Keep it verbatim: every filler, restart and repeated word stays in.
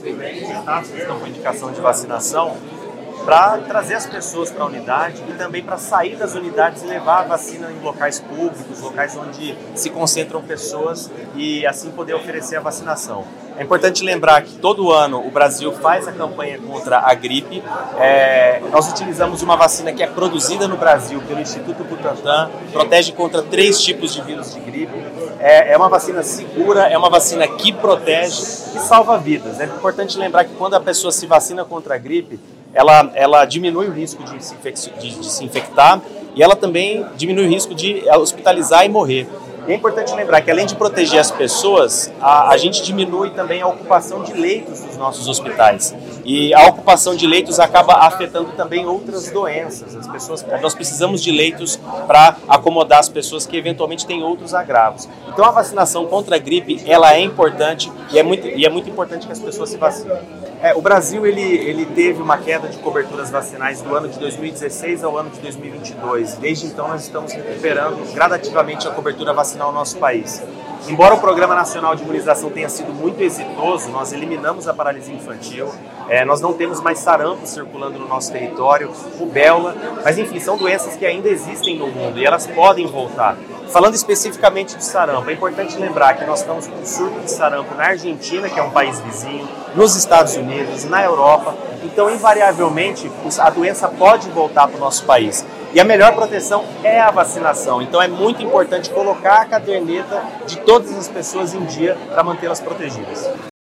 Estados que estão com indicação de vacinação para trazer as pessoas para a unidade e também para sair das unidades e levar a vacina em locais públicos, locais onde se concentram pessoas e assim poder oferecer a vacinação. É importante lembrar que todo ano o Brasil faz a campanha contra a gripe. É, nós utilizamos uma vacina que é produzida no Brasil pelo Instituto Butantan, protege contra três tipos de vírus de gripe. É, é uma vacina segura, é uma vacina que protege e salva vidas. É importante lembrar que quando a pessoa se vacina contra a gripe, ela, ela diminui o risco de se, infec- de, de se infectar e ela também diminui o risco de hospitalizar e morrer. E é importante lembrar que, além de proteger as pessoas, a, a gente diminui também a ocupação de leitos dos nossos hospitais. E a ocupação de leitos acaba afetando também outras doenças. As pessoas, nós precisamos de leitos para acomodar as pessoas que eventualmente têm outros agravos. Então, a vacinação contra a gripe, ela é importante e é muito, e é muito importante que as pessoas se vacinem. É, o Brasil ele, ele teve uma queda de coberturas vacinais do ano de dois mil e dezesseis ao ano de dois mil e vinte e dois. Desde então, nós estamos recuperando gradativamente a cobertura vacinal no nosso país. Embora o Programa Nacional de Imunização tenha sido muito exitoso, nós eliminamos a paralisia infantil, é, nós não temos mais sarampo circulando no nosso território, rubéola, mas enfim, são doenças que ainda existem no mundo e elas podem voltar. Falando especificamente de sarampo, é importante lembrar que nós estamos com um surto de sarampo na Argentina, que é um país vizinho, nos Estados Unidos, na Europa. Então, invariavelmente, a doença pode voltar para o nosso país. E a melhor proteção é a vacinação. Então, é muito importante colocar a caderneta de todas as pessoas em dia para mantê-las protegidas.